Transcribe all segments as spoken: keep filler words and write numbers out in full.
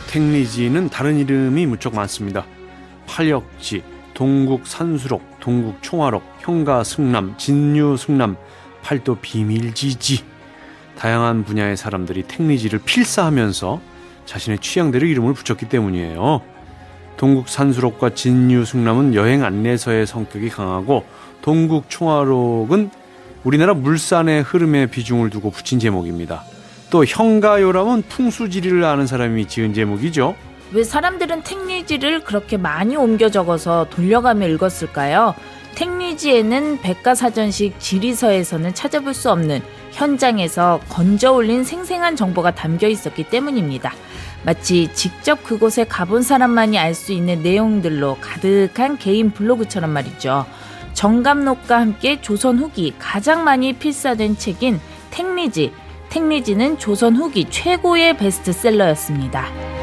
택리지는 다른 이름이 무척 많습니다. 팔역지, 동국 산수록, 동국 총화록, 형가 승남, 진유 승남, 팔도 비밀지지. 다양한 분야의 사람들이 택리지를 필사하면서 자신의 취향대로 이름을 붙였기 때문이에요. 동국 산수록과 진유 승남은 여행 안내서의 성격이 강하고, 동국 총화록은 우리나라 물산의 흐름에 비중을 두고 붙인 제목입니다. 또 형가요람은 풍수지리를 아는 사람이 지은 제목이죠. 왜 사람들은 택리지를 그렇게 많이 옮겨 적어서 돌려가며 읽었을까요? 택리지에는 백과사전식 지리서에서는 찾아볼 수 없는 현장에서 건져 올린 생생한 정보가 담겨 있었기 때문입니다. 마치 직접 그곳에 가본 사람만이 알 수 있는 내용들로 가득한 개인 블로그처럼 말이죠. 정감록과 함께 조선 후기 가장 많이 필사된 책인 택리지. 택리지는 조선 후기 최고의 베스트셀러였습니다.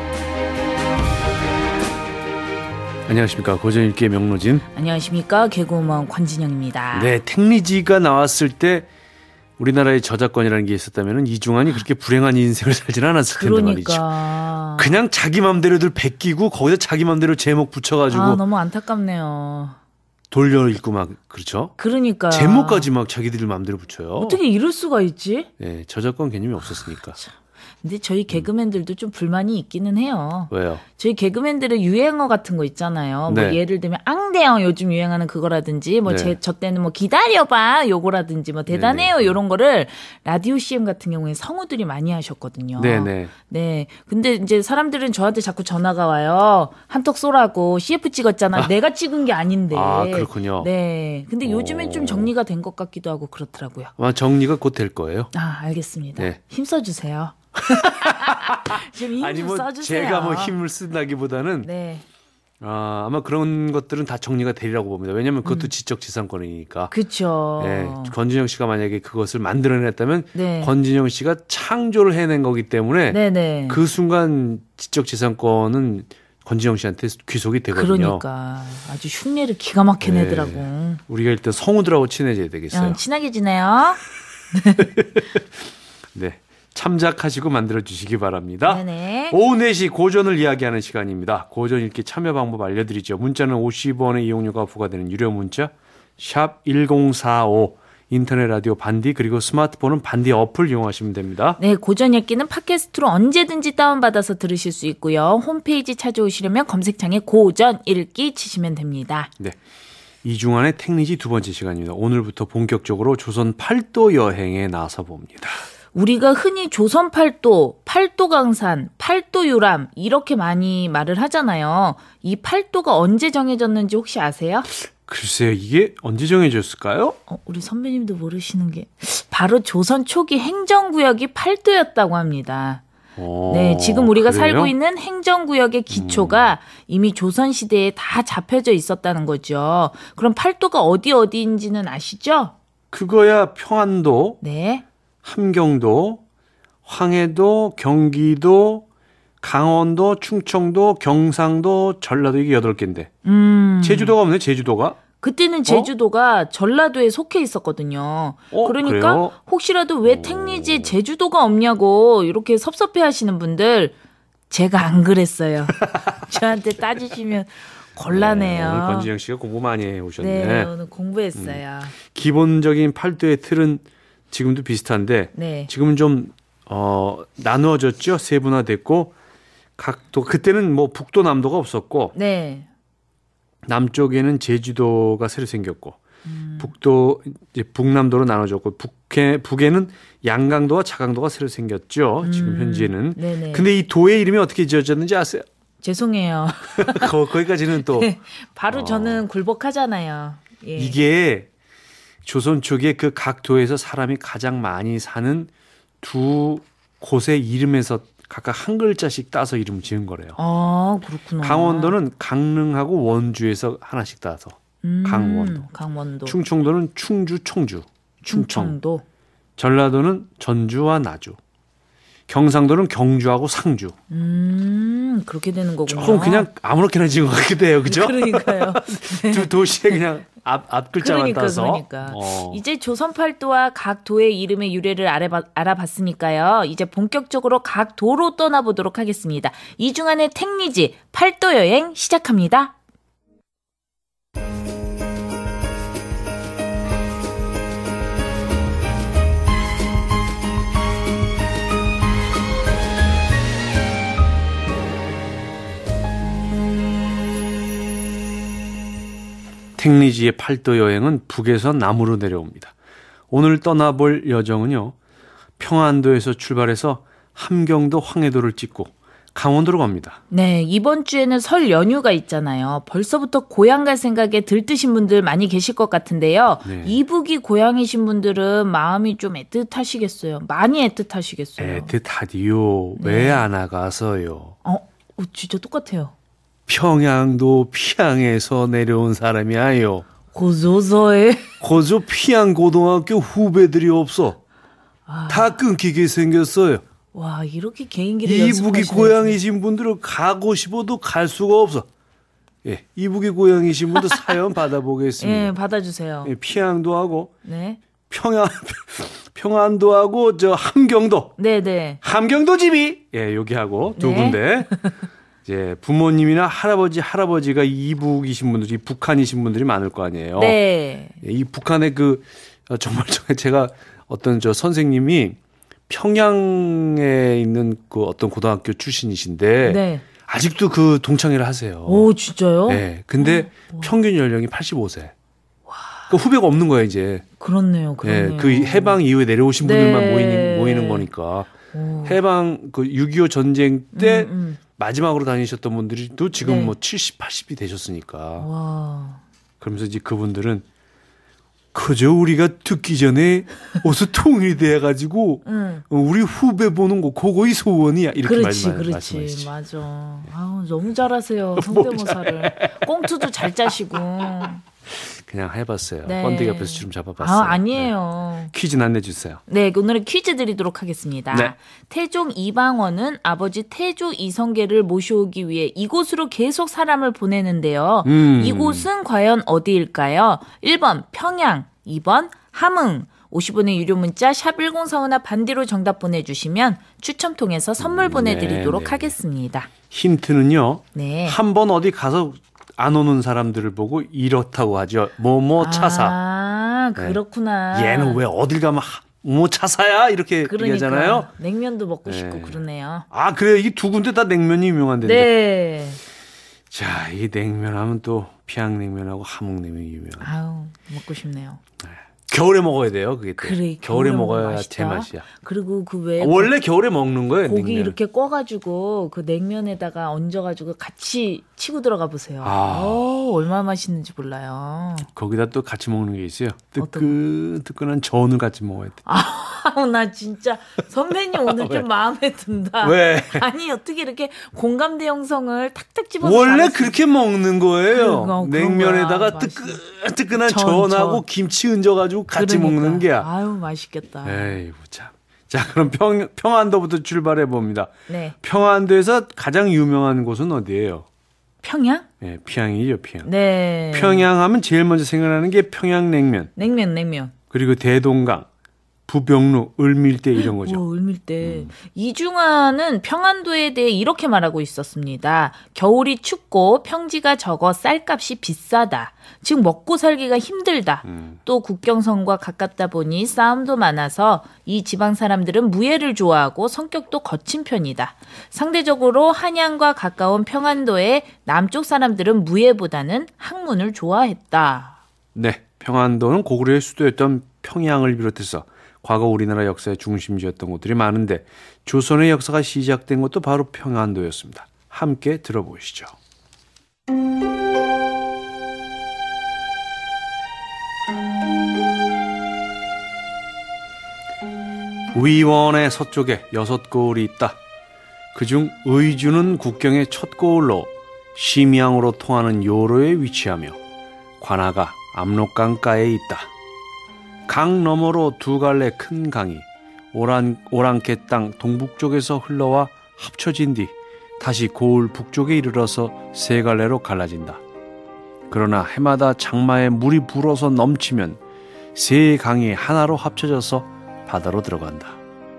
안녕하십니까, 고전읽기의 명로진. 안녕하십니까, 개그우먼 권진영입니다. 네, 택리지가 나왔을 때 우리나라의 저작권이라는 게 있었다면 이중환이 그렇게 불행한 인생을 살지는 않았을 텐데 그러니까. 말이죠. 그냥 자기 맘대로들 베끼고 거기다 자기 맘대로 제목 붙여가지고 아, 너무 안타깝네요. 돌려 읽고 막 그렇죠. 그러니까 제목까지 막 자기들 맘대로 붙여요. 어떻게 이럴 수가 있지? 네, 저작권 개념이 없었으니까. 근데 저희 개그맨들도 좀 불만이 있기는 해요. 왜요? 저희 개그맨들은 유행어 같은 거 있잖아요. 네. 뭐 예를 들면 앙대요 요즘 유행하는 그거라든지 뭐 제 네. 저 때는 뭐 기다려봐 요거라든지 뭐 대단해요 네네. 요런 거를 라디오 씨엠 같은 경우에 성우들이 많이 하셨거든요. 네네. 네. 근데 이제 사람들은 저한테 자꾸 전화가 와요. 한턱 쏘라고 씨에프 찍었잖아. 아. 내가 찍은 게 아닌데. 아, 그렇군요. 네. 근데 요즘엔 오. 좀 정리가 된 것 같기도 하고 그렇더라고요. 아마 정리가 곧 될 거예요. 아, 알겠습니다. 네. 힘써주세요. 좀 힘 아니 좀 뭐 써주세요. 제가 뭐 힘을 쓴다기보다는 네. 아, 아마 그런 것들은 다 정리가 되리라고 봅니다. 왜냐하면 그것도 음. 지적재산권이니까. 그렇죠. 네, 권진영 씨가 만약에 그것을 만들어냈다면 네. 권진영 씨가 창조를 해낸 거기 때문에 네네. 그 순간 지적재산권은 권진영 씨한테 귀속이 되거든요. 그러니까 아주 흉내를 기가 막히게 네. 내더라고. 우리가 일단 성우들하고 친해져야 되겠어요. 어, 친하게 지내요. 네. 참작하시고 만들어주시기 바랍니다. 네네. 오후 네 시 고전을 이야기하는 시간입니다. 고전 읽기 참여 방법 알려드리죠. 문자는 오십 원의 이용료가 부과되는 유료 문자 샵 일공사오, 인터넷 라디오 반디, 그리고 스마트폰은 반디 어플 이용하시면 됩니다. 네, 고전 읽기는 팟캐스트로 언제든지 다운받아서 들으실 수 있고요. 홈페이지 찾아오시려면 검색창에 고전 읽기 치시면 됩니다. 네, 이중환의 택리지 두 번째 시간입니다. 오늘부터 본격적으로 조선 팔도 여행에 나서 봅니다. 우리가 흔히 조선 팔도, 팔도 강산, 팔도 유람 이렇게 많이 말을 하잖아요. 이 팔도가 언제 정해졌는지 혹시 아세요? 글쎄요, 이게 언제 정해졌을까요? 어, 우리 선배님도 모르시는 게 바로 조선 초기 행정구역이 팔도였다고 합니다. 오, 네, 지금 우리가 그래요? 살고 있는 행정구역의 기초가 음. 이미 조선시대에 다 잡혀져 있었다는 거죠. 그럼 팔도가 어디 어디인지는 아시죠? 그거야 평안도, 네. 함경도, 황해도, 경기도, 강원도, 충청도, 경상도, 전라도, 이게 여덟 개인데. 음. 제주도가 없네, 제주도가. 그때는 제주도가 어? 전라도에 속해 있었거든요. 어, 그러니까 그래요? 혹시라도 왜 택리지에 제주도가 없냐고 이렇게 섭섭해 하시는 분들, 제가 안 그랬어요. 저한테 따지시면 곤란해요. 네, 오늘 권진영 씨가 공부 많이 해오셨네. 네, 오늘 공부했어요. 음. 기본적인 팔도의 틀은 지금도 비슷한데 네. 지금은 좀 어, 나누어졌죠. 세분화됐고 각도, 그때는 뭐 북도 남도가 없었고 네. 남쪽에는 제주도가 새로 생겼고 음. 북도 이제 북남도로 나눠졌고 북해 북에는 양강도와 자강도가 새로 생겼죠. 지금 음. 현재는. 네네. 근데 이 도의 이름이 어떻게 지어졌는지 아세요? 죄송해요. 거, 거기까지는 또 네, 바로 어. 저는 굴복하잖아요. 예. 이게 조선 초기에 그 각 도에서 사람이 가장 많이 사는 두 곳의 이름에서 각각 한 글자씩 따서 이름 지은 거래요. 아, 그렇구나. 강원도는 강릉하고 원주에서 하나씩 따서 음, 강원도. 강원도. 충청도는 충주, 청주, 충청. 충청도. 전라도는 전주와 나주. 경상도는 경주하고 상주. 음, 그렇게 되는 거군요. 조금 그냥 아무렇게나 지은 것 같기도 해요. 그죠? 그러니까요. 두 도시에 그냥 앞, 앞 글자만 그러니까, 따서. 그러니까. 어. 이제 조선 팔도와 각 도의 이름의 유래를 알아봐, 알아봤으니까요. 이제 본격적으로 각 도로 떠나보도록 하겠습니다. 이중환의 택리지 팔도 여행 시작합니다. 택리지의 팔도 여행은 북에서 남으로 내려옵니다. 오늘 떠나볼 여정은요. 평안도에서 출발해서 함경도 황해도를 찍고 강원도로 갑니다. 네, 이번 주에는 설 연휴가 있잖아요. 벌써부터 고향 갈 생각에 들뜨신 분들 많이 계실 것 같은데요. 네. 이북이 고향이신 분들은 마음이 좀 애틋하시겠어요. 많이 애틋하시겠어요. 애틋하디요. 네. 왜 안 나가서요? 어, 어, 진짜 똑같아요. 평양도 피양에서 내려온 사람이야요. 고조서에 고조 피양고등학교 후배들이 없어. 아. 다 끊기게 생겼어요. 와, 이렇게 개인기를 이북이 연습하시는 고향이신 분들은 가고 싶어도 갈 수가 없어. 예, 이북이 고향이신 분들 사연 받아보겠습니다. 예, 받아주세요. 예, 피양도 하고 네, 평양 평안도 하고 저 함경도 네, 네. 함경도 집이 예 여기 하고 두 네. 군데 이제 부모님이나 할아버지 할아버지가 이북이신 분들이 북한이신 분들이 많을 거 아니에요. 네. 예, 이 북한의 그 어, 정말 제가 어떤 저 선생님이 평양에 있는 그 어떤 고등학교 출신이신데 네. 아직도 그 동창회를 하세요. 오, 진짜요? 네. 근데 어, 평균 연령이 팔십오 세. 그 후배가 없는 거예요, 이제. 그렇네요, 그렇네요. 예, 그 해방 이후에 내려오신 네. 분들만 모이는, 모이는 거니까. 오. 해방 그 육이오 전쟁 때 음, 음. 마지막으로 다니셨던 분들이 또 지금 네. 뭐 칠십, 팔십이 되셨으니까. 와. 그러면서 이제 그분들은 그저 우리가 듣기 전에 어서 통일이 돼가지고 응. 우리 후배 보는 거 그거이 소원이야 이렇게 그렇지, 말씀, 그렇지, 말씀하시죠. 맞아. 아우, 너무 잘하세요, 성대모사를. 꽁투도 잘 짜시고. 그냥 해봤어요. 네. 번데기 옆에서 주름 잡아봤어요. 아, 아니에요. 네. 퀴즈 안내주세요. 네, 오늘은 퀴즈 드리도록 하겠습니다. 네. 태종 이방원은 아버지 태조 이성계를 모셔오기 위해 이곳으로 계속 사람을 보내는데요. 음. 이곳은 과연 어디일까요? 일 번 평양, 이 번 함흥. 오십 원의 유료 문자 샵 일공사오나 반디로 정답 보내주시면 추첨 통해서 선물 보내드리도록 네, 네. 하겠습니다. 힌트는요. 네. 한 번 어디 가서 안 오는 사람들을 보고 이렇다고 하죠. 뭐뭐 차사. 아, 그렇구나. 얘는 왜 어딜 가면 하- 뭐 차사야 이렇게 그러니까 얘기하잖아요. 냉면도 먹고 네. 싶고 그러네요. 아 그래 이 두 군데 다 냉면이 유명한데. 네. 자, 이 냉면하면 또 평양냉면하고 함흥냉면이 유명한. 아우, 먹고 싶네요. 겨울에 먹어야 돼요. 그게 또. 그래, 겨울에 겨울에 먹어야 먹으면 맛있다. 제맛이야. 그리고 그 외에 원래 겨울에 먹는 거예요. 고기 냉면. 이렇게 꺼가지고 그 냉면에다가 얹어가지고 같이 치고 들어가 보세요. 아. 어, 얼마나 맛있는지 몰라요. 거기다 또 같이 먹는 게 있어요. 어떤 뜨끈 뜨끈한 전을 같이 먹어야 돼. 아우, 나 진짜 선배님 오늘 좀 마음에 든다. 왜? 아니 어떻게 이렇게 공감대 형성을 탁탁 집어서 원래 잘하시- 그렇게 먹는 거예요. 그거, 그런 냉면에다가 거야. 뜨끈뜨끈한 전, 전하고 전. 김치 얹어가지고 같이 그러니까. 먹는 게야. 아유, 맛있겠다. 에이 참. 자 그럼 평, 평안도부터 출발해 봅니다. 네. 평안도에서 가장 유명한 곳은 어디예요? 평양? 네, 평양이죠, 평양. 네. 평양하면 제일 먼저 생각나는 게 평양냉면, 냉면, 냉면. 그리고 대동강, 부병루, 을밀대 이런 거죠. 오, 을밀대. 이중환은 평안도에 대해 이렇게 말하고 있었습니다. 겨울이 춥고 평지가 적어 쌀값이 비싸다. 즉 먹고 살기가 힘들다. 음. 또 국경선과 가깝다 보니 싸움도 많아서 이 지방 사람들은 무예를 좋아하고 성격도 거친 편이다. 상대적으로 한양과 가까운 평안도의 남쪽 사람들은 무예보다는 학문을 좋아했다. 네, 평안도는 고구려의 수도였던 평양을 비롯해서 과거 우리나라 역사의 중심지였던 곳들이 많은데 조선의 역사가 시작된 것도 바로 평안도였습니다. 함께 들어보시죠. 위원의 서쪽에 여섯 고을이 있다. 그중 의주는 국경의 첫 고을로 심양으로 통하는 요로에 위치하며 관아가 압록강가에 있다. 강 너머로 두 갈래 큰 강이 오란, 오랑캐 땅 동북쪽에서 흘러와 합쳐진 뒤 다시 고을 북쪽에 이르러서 세 갈래로 갈라진다. 그러나 해마다 장마에 물이 불어서 넘치면 세 강이 하나로 합쳐져서 바다로 들어간다.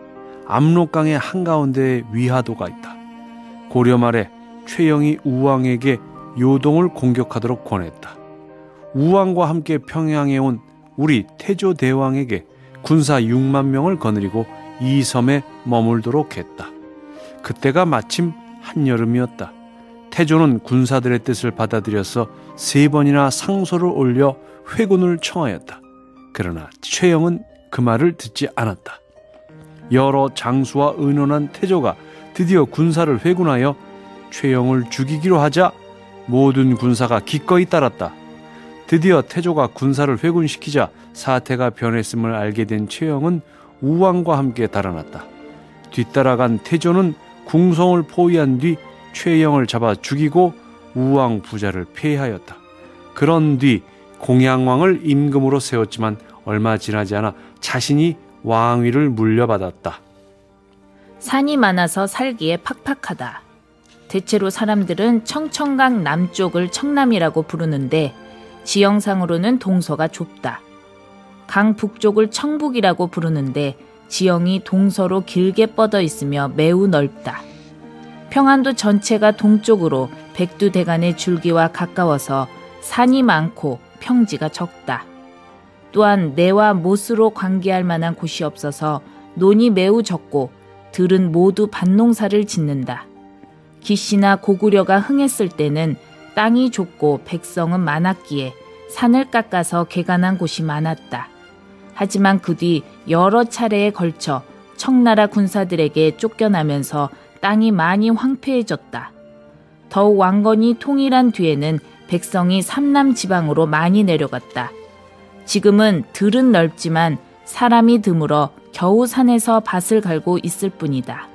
압록강의 한가운데에 위화도가 있다. 고려 말에 최영이 우왕에게 요동을 공격하도록 권했다. 우왕과 함께 평양에 온 우리 태조대왕에게 군사 육만 명을 거느리고 이 섬에 머물도록 했다. 그때가 마침 한여름이었다. 태조는 군사들의 뜻을 받아들여서 세 번이나 상소를 올려 회군을 청하였다. 그러나 최영은 그 말을 듣지 않았다. 여러 장수와 의논한 태조가 드디어 군사를 회군하여 최영을 죽이기로 하자 모든 군사가 기꺼이 따랐다. 드디어 태조가 군사를 회군시키자 사태가 변했음을 알게 된 최영은 우왕과 함께 달아났다. 뒤따라간 태조는 궁성을 포위한 뒤 최영을 잡아 죽이고 우왕 부자를 폐하였다. 그런 뒤 공양왕을 임금으로 세웠지만 얼마 지나지 않아 자신이 왕위를 물려받았다. 산이 많아서 살기에 팍팍하다. 대체로 사람들은 청천강 남쪽을 청남이라고 부르는데 지형상으로는 동서가 좁다. 강 북쪽을 청북이라고 부르는데 지형이 동서로 길게 뻗어 있으며 매우 넓다. 평안도 전체가 동쪽으로 백두대간의 줄기와 가까워서 산이 많고 평지가 적다. 또한 내와 못으로 관계할 만한 곳이 없어서 논이 매우 적고 들은 모두 밭농사를 짓는다. 기씨나 고구려가 흥했을 때는 땅이 좁고 백성은 많았기에 산을 깎아서 개간한 곳이 많았다. 하지만 그 뒤 여러 차례에 걸쳐 청나라 군사들에게 쫓겨나면서 땅이 많이 황폐해졌다. 더욱 왕건이 통일한 뒤에는 백성이 삼남 지방으로 많이 내려갔다. 지금은 들은 넓지만 사람이 드물어 겨우 산에서 밭을 갈고 있을 뿐이다.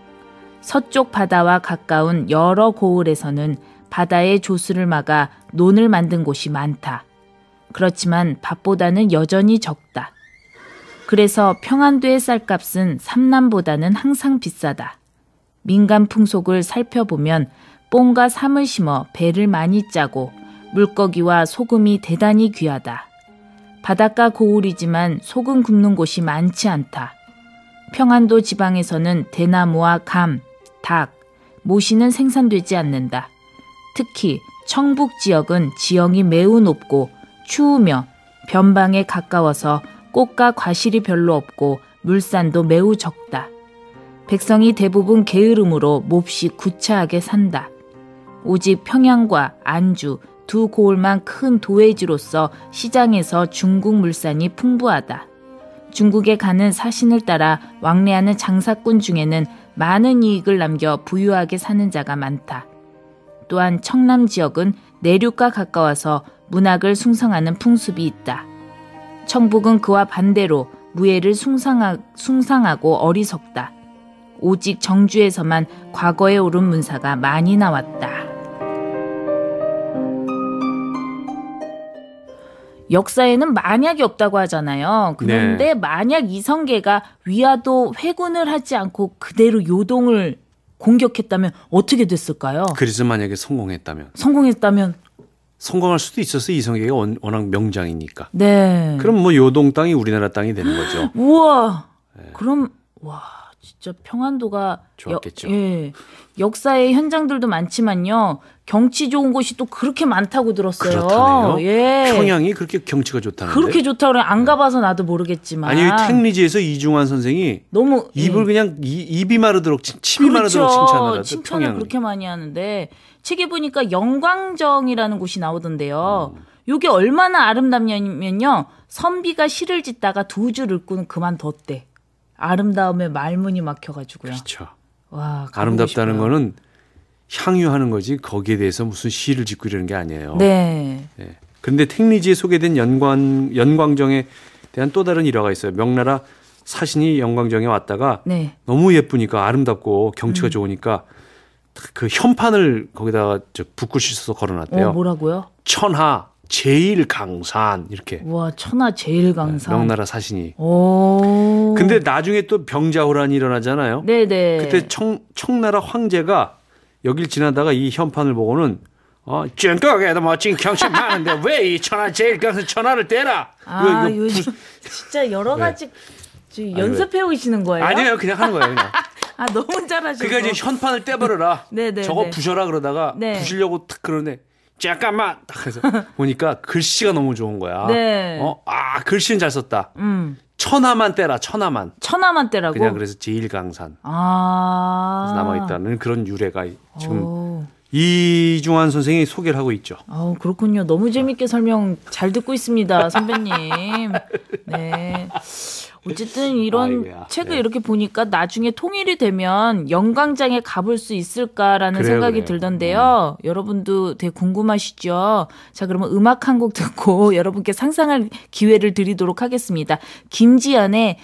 서쪽 바다와 가까운 여러 고을에서는 바다의 조수를 막아 논을 만든 곳이 많다. 그렇지만 밭보다는 여전히 적다. 그래서 평안도의 쌀값은 삼남보다는 항상 비싸다. 민간 풍속을 살펴보면 뽕과 삼을 심어 배를 많이 짜고 물고기와 소금이 대단히 귀하다. 바닷가 고을이지만 소금 굽는 곳이 많지 않다. 평안도 지방에서는 대나무와 감, 닭, 모시는 생산되지 않는다. 특히 청북 지역은 지형이 매우 높고 추우며 변방에 가까워서 꽃과 과실이 별로 없고 물산도 매우 적다. 백성이 대부분 게으름으로 몹시 구차하게 산다. 오직 평양과 안주 두 고을만 큰 도회지로서 시장에서 중국 물산이 풍부하다. 중국에 가는 사신을 따라 왕래하는 장사꾼 중에는 많은 이익을 남겨 부유하게 사는 자가 많다. 또한 청남 지역은 내륙과 가까워서 문학을 숭상하는 풍습이 있다. 청북은 그와 반대로 무예를 숭상하, 숭상하고 어리석다. 오직 정주에서만 과거에 오른 문사가 많이 나왔다. 역사에는 만약이 없다고 하잖아요. 그런데 네. 만약 이성계가 위화도 회군을 하지 않고 그대로 요동을 공격했다면 어떻게 됐을까요? 그래서 만약에 성공했다면. 성공했다면. 성공할 수도 있었어요. 이성계가 워낙 명장이니까. 네. 그럼 뭐 요동 땅이 우리나라 땅이 되는 거죠. 우와. 네. 그럼 와 진짜 평안도가 좋았겠죠. 여, 예. 역사의 현장들도 많지만요. 경치 좋은 곳이 또 그렇게 많다고 들었어요. 그렇다네요. 예. 평양이 그렇게 경치가 좋다는데. 그렇게 좋다고 그래. 안 가봐서 나도 모르겠지만. 아니 탱리지에서 이중환 선생이 너무 입을 예. 그냥 이, 입이 마르도록 침이 그렇죠. 마르도록 칭찬하다. 칭찬을 평양. 그렇게 많이 하는데 책에 보니까 영광정이라는 곳이 나오던데요. 음. 이게 얼마나 아름답냐면요. 선비가 시를 짓다가 두 줄 읽고는 그만뒀대. 아름다움에 말문이 막혀가지고요. 그렇죠. 와, 아름답다는 싶어요. 거는 향유하는 거지 거기에 대해서 무슨 시를 짓고 이러는 게 아니에요. 네. 네. 그런데 탱리지에 소개된 연관, 연광정에 대한 또 다른 일화가 있어요. 명나라 사신이 연광정에 왔다가 네. 너무 예쁘니까 아름답고 경치가 음. 좋으니까 그 현판을 거기다가 저 붓글 씻어서 걸어놨대요. 어, 뭐라고요? 천하 제일 강산 이렇게. 와, 천하 제일 강산. 명나라 사신이. 오. 근데 나중에 또 병자호란이 일어나잖아요. 네네. 그때 청, 청나라 황제가 여길 지나다가 이 현판을 보고는 어, ጭንቅ에도 멋진 경치 많은데 왜 이 천하 제일 강산 천하를 떼라? 아, 이거, 이거 요즘 진짜 여러 가지 연습해 오시는 거예요? 아니에요, 그냥 하는 거예요, 그냥. 아, 너무 잘하셔서. 그러니까 이제 현판을 떼버려라. 네네. 저거 부셔라 그러다가 네. 부시려고 탁 그러는데 잠깐만 딱 해서 보니까 글씨가 너무 좋은 거야. 네. 어, 아 글씨는 잘 썼다. 음. 천하만 떼라, 천하만. 천하만 떼라고. 그냥 그래서 제일강산. 아. 남아 있다는 그런 유래가 지금 오. 이중환 선생이 소개를 하고 있죠. 아, 그렇군요. 너무 재밌게 설명 잘 듣고 있습니다, 선배님. 네. 어쨌든 이런 아이고야. 책을 네. 이렇게 보니까 나중에 통일이 되면 영광장에 가볼 수 있을까라는 그래요, 생각이 그래요. 들던데요. 음. 여러분도 되게 궁금하시죠? 자, 그러면 음악 한 곡 듣고 여러분께 상상할 기회를 드리도록 하겠습니다. 김지연의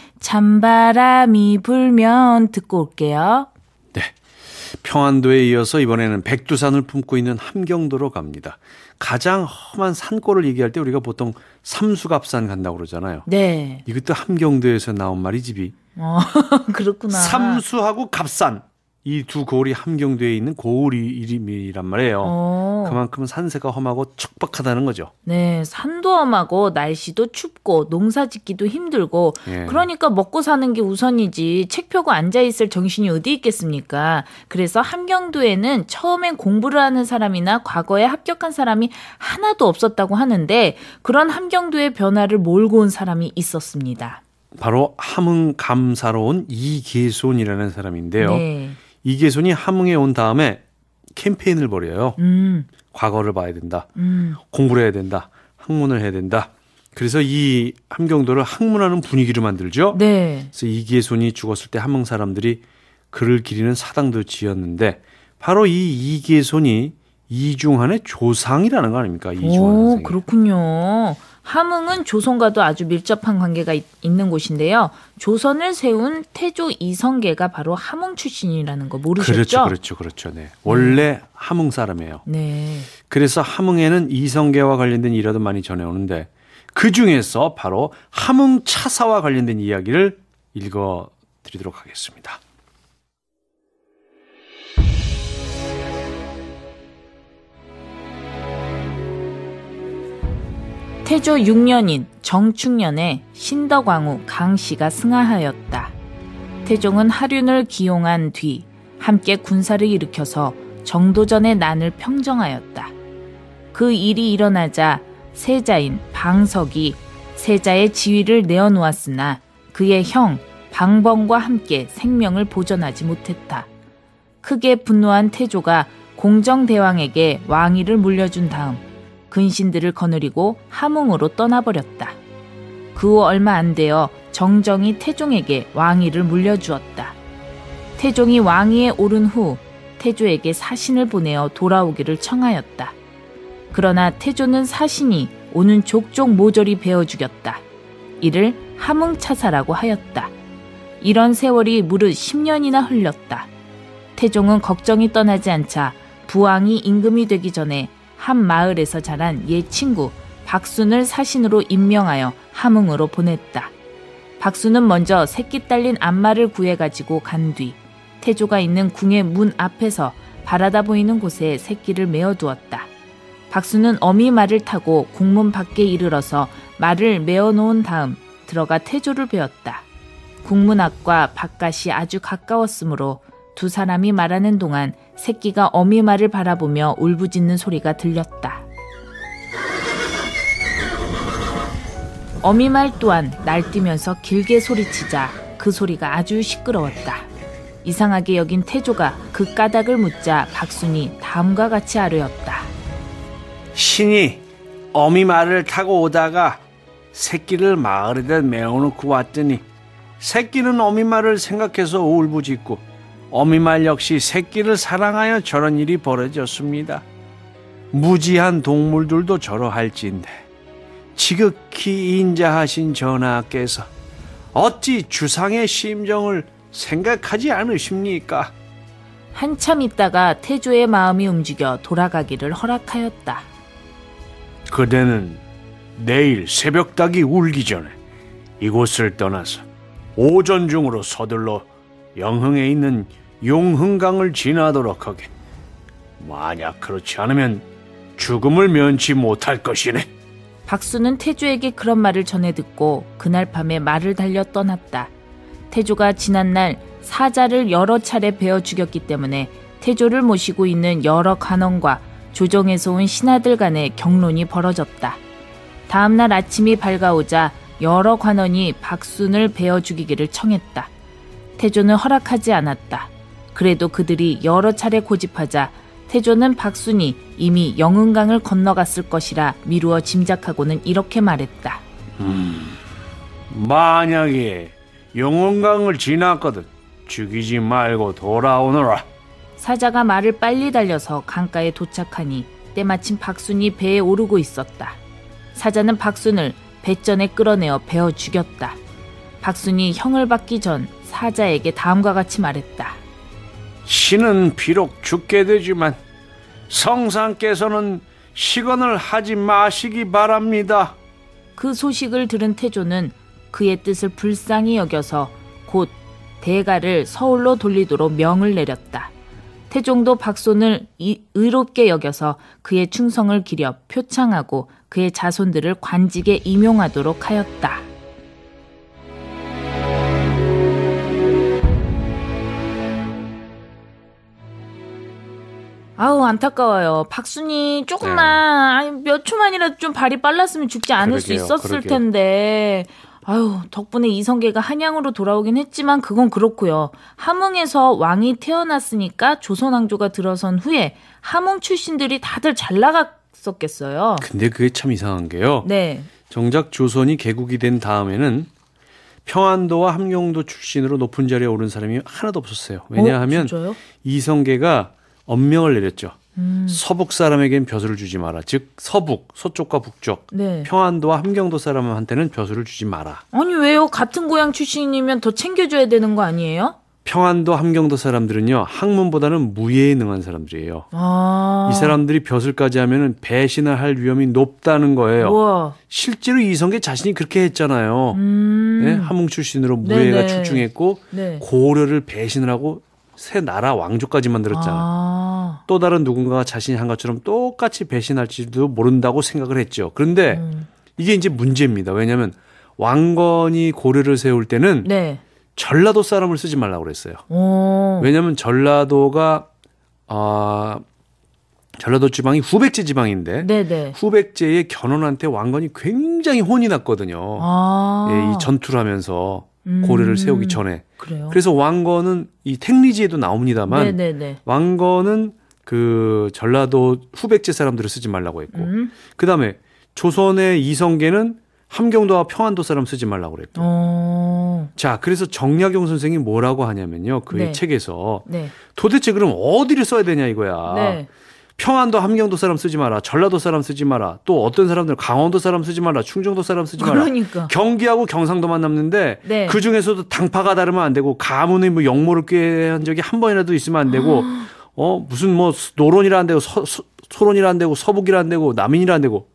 찬바람이 불면 듣고 올게요. 네. 평안도에 이어서 이번에는 백두산을 품고 있는 함경도로 갑니다. 가장 험한 산골을 얘기할 때 우리가 보통 삼수갑산 간다고 그러잖아요. 네. 이것도 함경도에서 나온 말이 집이. 어, 그렇구나. 삼수하고 갑산. 이 두 고을이 함경도에 있는 고을 이름이란 말이에요. 어. 그만큼 산세가 험하고 척박하다는 거죠. 네, 산도 험하고 날씨도 춥고 농사 짓기도 힘들고 예. 그러니까 먹고 사는 게 우선이지 책 펴고 앉아있을 정신이 어디 있겠습니까? 그래서 함경도에는 처음엔 공부를 하는 사람이나 과거에 합격한 사람이 하나도 없었다고 하는데 그런 함경도의 변화를 몰고 온 사람이 있었습니다. 바로 함흥 감사로 온 이계손이라는 사람인데요. 네. 이계손이 함흥에 온 다음에 캠페인을 벌여요. 음, 과거를 봐야 된다. 음. 공부를 해야 된다. 학문을 해야 된다. 그래서 이 함경도를 학문하는 분위기로 만들죠. 네. 그래서 이계손이 죽었을 때 함흥 사람들이 그를 기리는 사당도 지었는데 바로 이 이계손이 이중환의 조상이라는 거 아닙니까? 이중환 오, 선생님. 그렇군요. 함흥은 조선과도 아주 밀접한 관계가 있, 있는 곳인데요. 조선을 세운 태조 이성계가 바로 함흥 출신이라는 거 모르셨죠? 그렇죠, 그렇죠, 그렇죠. 네, 원래 함흥 사람이에요. 네. 그래서 함흥에는 이성계와 관련된 일화도 많이 전해오는데 그 중에서 바로 함흥 차사와 관련된 이야기를 읽어드리도록 하겠습니다. 태조 육 년인 정축년에 신덕왕후 강씨가 승하하였다. 태종은 하륜을 기용한 뒤 함께 군사를 일으켜서 정도전의 난을 평정하였다. 그 일이 일어나자 세자인 방석이 세자의 지위를 내어놓았으나 그의 형 방범과 함께 생명을 보존하지 못했다. 크게 분노한 태조가 공정대왕에게 왕위를 물려준 다음 근신들을 거느리고 함흥으로 떠나버렸다. 그 후 얼마 안 되어 정정이 태종에게 왕위를 물려주었다. 태종이 왕위에 오른 후 태조에게 사신을 보내어 돌아오기를 청하였다. 그러나 태조는 사신이 오는 족족 모조리 베어 죽였다. 이를 함흥차사라고 하였다. 이런 세월이 무릇 십 년이나 흘렀다. 태종은 걱정이 떠나지 않자 부왕이 임금이 되기 전에 한 마을에서 자란 옛 친구 박순을 사신으로 임명하여 함흥으로 보냈다. 박순은 먼저 새끼 딸린 안마를 구해가지고 간 뒤 태조가 있는 궁의 문 앞에서 바라다 보이는 곳에 새끼를 메어두었다. 박순은 어미 말을 타고 궁문 밖에 이르러서 말을 메어놓은 다음 들어가 태조를 배웠다. 궁문 앞과 바깥이 아주 가까웠으므로 두 사람이 말하는 동안 새끼가 어미 말을 바라보며 울부짖는 소리가 들렸다. 어미 말 또한 날뛰면서 길게 소리치자 그 소리가 아주 시끄러웠다. 이상하게 여긴 태조가 그 까닭을 묻자 박순이 다음과 같이 아뢰었다. 신이 어미 말을 타고 오다가 새끼를 마을에다 메어놓고 왔더니 새끼는 어미 말을 생각해서 울부짖고 어미 말 역시 새끼를 사랑하여 저런 일이 벌어졌습니다. 무지한 동물들도 저러할진데 지극히 인자하신 전하께서 어찌 주상의 심정을 생각하지 않으십니까? 한참 있다가 태조의 마음이 움직여 돌아가기를 허락하였다. 그대는 내일 새벽닭이 울기 전에 이곳을 떠나서 오전 중으로 서둘러 영흥에 있는 용흥강을 지나도록 하게. 만약 그렇지 않으면 죽음을 면치 못할 것이네. 박수는 태조에게 그런 말을 전해 듣고 그날 밤에 말을 달려 떠났다. 태조가 지난날 사자를 여러 차례 베어 죽였기 때문에 태조를 모시고 있는 여러 관원과 조정에서 온 신하들 간의 경론이 벌어졌다. 다음날 아침이 밝아오자 여러 관원이 박순을 베어 죽이기를 청했다. 태조는 허락하지 않았다. 그래도 그들이 여러 차례 고집하자 태조는 박순이 이미 영흥강을 건너갔을 것이라 미루어 짐작하고는 이렇게 말했다. 음, 만약에 영흥강을 지났거든 죽이지 말고 돌아오너라. 사자가 말을 빨리 달려서 강가에 도착하니 때마침 박순이 배에 오르고 있었다. 사자는 박순을 배전에 끌어내어 베어 죽였다. 박순이 형을 받기 전 사자에게 다음과 같이 말했다. 신은 비록 죽게 되지만 성상께서는 시건을 하지 마시기 바랍니다. 그 소식을 들은 태조는 그의 뜻을 불쌍히 여겨서 곧 대가를 서울로 돌리도록 명을 내렸다. 태종도 박손을 이, 의롭게 여겨서 그의 충성을 기려 표창하고 그의 자손들을 관직에 임용하도록 하였다. 아우 안타까워요. 박순이 조금만 네. 몇 초만이라도 좀 발이 빨랐으면 죽지 않을 그러게요, 수 있었을 그러게요. 텐데 아유 덕분에 이성계가 한양으로 돌아오긴 했지만 그건 그렇고요. 함흥에서 왕이 태어났으니까 조선왕조가 들어선 후에 함흥 출신들이 다들 잘 나갔었겠어요. 근데 그게 참 이상한 게요. 네. 정작 조선이 개국이 된 다음에는 평안도와 함경도 출신으로 높은 자리에 오른 사람이 하나도 없었어요. 왜냐하면 어, 이성계가 엄명을 내렸죠. 음. 서북 사람에겐 벼슬을 주지 마라. 즉 서북, 서쪽과 북쪽, 네. 평안도와 함경도 사람한테는 벼슬을 주지 마라. 아니 왜요? 같은 고향 출신이면 더 챙겨줘야 되는 거 아니에요? 평안도, 함경도 사람들은요. 학문보다는 무예에 능한 사람들이에요. 아. 이 사람들이 벼슬까지 하면 배신을 할 위험이 높다는 거예요. 우와. 실제로 이성계 자신이 그렇게 했잖아요. 음. 네? 함흥 출신으로 무예가 네네. 출중했고 네. 고려를 배신을 하고 새 나라 왕조까지 만들었잖아. 아. 또 다른 누군가가 자신이 한 것처럼 똑같이 배신할지도 모른다고 생각을 했죠. 그런데 음. 이게 이제 문제입니다. 왜냐하면 왕건이 고려를 세울 때는 네. 전라도 사람을 쓰지 말라고 그랬어요. 오. 왜냐하면 전라도가 어, 전라도 지방이 후백제 지방인데 네네. 후백제의 견훤한테 왕건이 굉장히 혼이 났거든요. 아. 예, 이 전투를 하면서 고려를 음. 세우기 전에. 그래요? 그래서 왕건은 이 택리지에도 나옵니다만 네네네. 왕건은 그 전라도 후백제 사람들을 쓰지 말라고 했고 음. 그다음에 조선의 이성계는 함경도와 평안도 사람 쓰지 말라고 그랬고 어. 자 그래서 정약용 선생이 뭐라고 하냐면요 그의 네. 책에서 네. 도대체 그럼 어디를 써야 되냐 이거야. 네. 평안도 함경도 사람 쓰지 마라. 전라도 사람 쓰지 마라. 또 어떤 사람들 강원도 사람 쓰지 마라. 충청도 사람 쓰지 마라. 그러니까. 경기하고 경상도만 남는데 네. 그중에서도 당파가 다르면 안 되고 가문의 뭐 역모를 꾀한 적이 한 번이라도 있으면 안 되고 어 무슨 뭐 노론이라 안 되고 서, 서, 소론이라 안 되고 서북이라 안 되고 남인이라 안 되고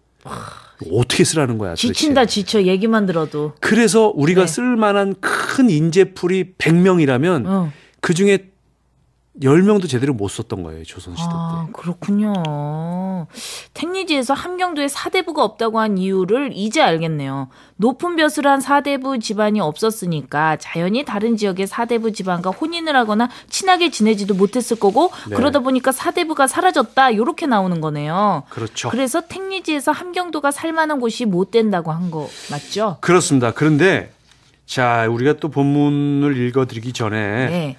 어떻게 쓰라는 거야 도대체. 지친다 지쳐 얘기만 들어도. 그래서 우리가 네. 쓸만한 큰 인재풀이 백 명이라면 어. 그중에 열 명도 제대로 못 썼던 거예요. 조선시대 때. 아, 그렇군요. 택리지에서 함경도에 사대부가 없다고 한 이유를 이제 알겠네요. 높은 벼슬을 한 사대부 집안이 없었으니까 자연히 다른 지역의 사대부 집안과 혼인을 하거나 친하게 지내지도 못했을 거고 네. 그러다 보니까 사대부가 사라졌다 이렇게 나오는 거네요. 그렇죠. 그래서 택리지에서 함경도가 살만한 곳이 못 된다고 한 거 맞죠? 그렇습니다. 그런데 자 우리가 또 본문을 읽어드리기 전에 네.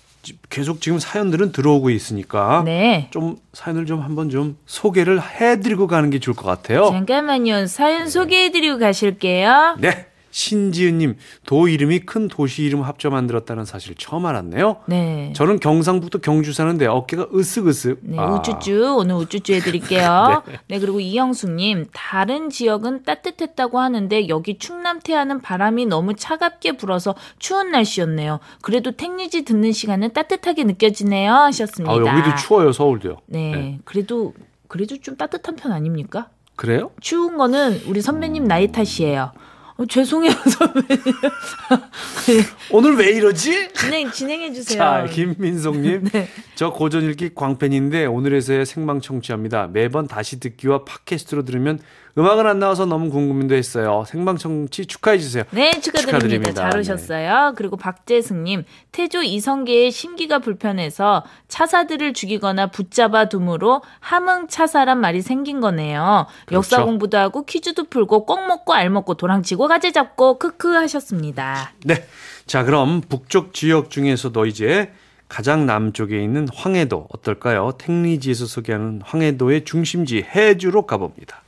계속 지금 사연들은 들어오고 있으니까 네. 좀 사연을 좀 한번 좀 소개를 해드리고 가는 게 좋을 것 같아요. 잠깐만요. 사연 소개해드리고 가실게요. 네. 신지은님, 도 이름이 큰 도시 이름 합쳐 만들었다는 사실 처음 알았네요. 네. 저는 경상북도 경주 사는데 어깨가 으쓱으쓱. 네, 아. 우쭈쭈 오늘 우쭈쭈 해드릴게요. 네. 네, 그리고 이영숙님 다른 지역은 따뜻했다고 하는데 여기 충남 태안은 바람이 너무 차갑게 불어서 추운 날씨였네요. 그래도 택리지 듣는 시간은 따뜻하게 느껴지네요 하셨습니다. 아, 여기도 추워요 서울도요. 네, 네. 그래도 그래도 좀 따뜻한 편 아닙니까? 그래요? 추운 거는 우리 선배님 나이 탓이에요. 어, 죄송해요 선배님. 오늘 왜 이러지? 진행, 진행해주세요. 자, 김민송님. 네. 저 고전읽기 광팬인데 오늘에서야 생방 청취합니다. 매번 다시 듣기와 팟캐스트로 들으면 음악은 안 나와서 너무 궁금도 했어요. 생방 청취 축하해주세요. 네, 축하드립니다. 축하드립니다. 잘 오셨어요. 네. 그리고 박재승님, 태조 이성계의 심기가 불편해서 차사들을 죽이거나 붙잡아 둠으로 함흥차사란 말이 생긴 거네요. 그렇죠. 역사 공부도 하고 퀴즈도 풀고 꼭 먹고 알 먹고 도랑치고 가재 잡고 크크 하셨습니다. 네, 자 그럼 북쪽 지역 중에서도 이제 가장 남쪽에 있는 황해도 어떨까요? 택리지에서 소개하는 황해도의 중심지 해주로 가봅니다.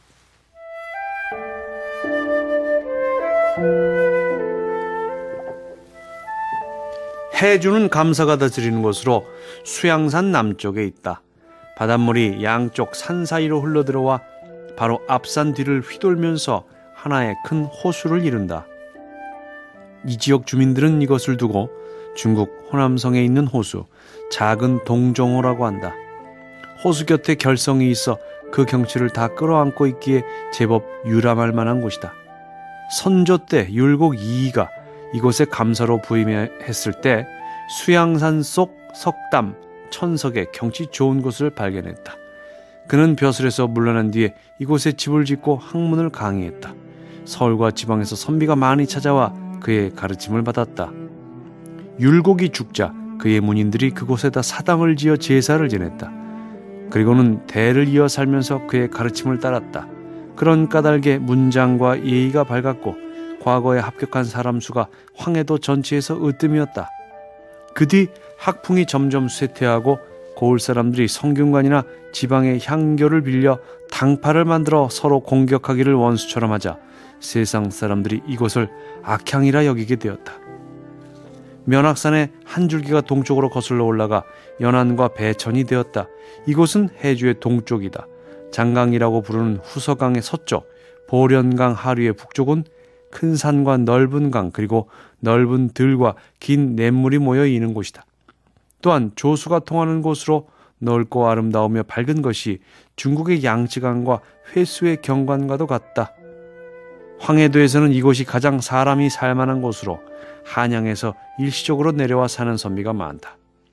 해주는 감사가 다스리는 곳으로 수양산 남쪽에 있다. 바닷물이 양쪽 산 사이로 흘러들어와 바로 앞산 뒤를 휘돌면서 하나의 큰 호수를 이룬다. 이 지역 주민들은 이것을 두고 중국 호남성에 있는 호수, 작은 동정호라고 한다. 호수 곁에 결성이 있어 그 경치를 다 끌어안고 있기에 제법 유람할 만한 곳이다. 선조 때 율곡 이이가 이곳에 감사로 부임했을 때 수양산 속 석담, 천석의 경치 좋은 곳을 발견했다. 그는 벼슬에서 물러난 뒤에 이곳에 집을 짓고 학문을 강의했다. 서울과 지방에서 선비가 많이 찾아와 그의 가르침을 받았다. 율곡이 죽자 그의 문인들이 그곳에다 사당을 지어 제사를 지냈다. 그리고는 대를 이어 살면서 그의 가르침을 따랐다. 그런 까닭에 문장과 예의가 밝았고 과거에 합격한 사람 수가 황해도 전체에서 으뜸이었다. 그 뒤 학풍이 점점 쇠퇴하고 고을 사람들이 성균관이나 지방의 향교를 빌려 당파를 만들어 서로 공격하기를 원수처럼 하자 세상 사람들이 이곳을 악향이라 여기게 되었다. 면악산의 한 줄기가 동쪽으로 거슬러 올라가 연안과 배천이 되었다. 이곳은 해주의 동쪽이다. 장강이라고 부르는 후서강의 서쪽, 보련강 하류의 북쪽은 큰 산과 넓은 강 그리고 넓은 들과 긴 냇물이 모여 있는 곳이다. 또한 조수가 통하는 곳으로 넓고 아름다우며 밝은 것이 중국의 양치강과 회수의 경관과도 같다. 황해도에서는 이곳이 가장 사람이 살만한 곳으로 한양에서 일시적으로 내려와 사는 선비가 많다.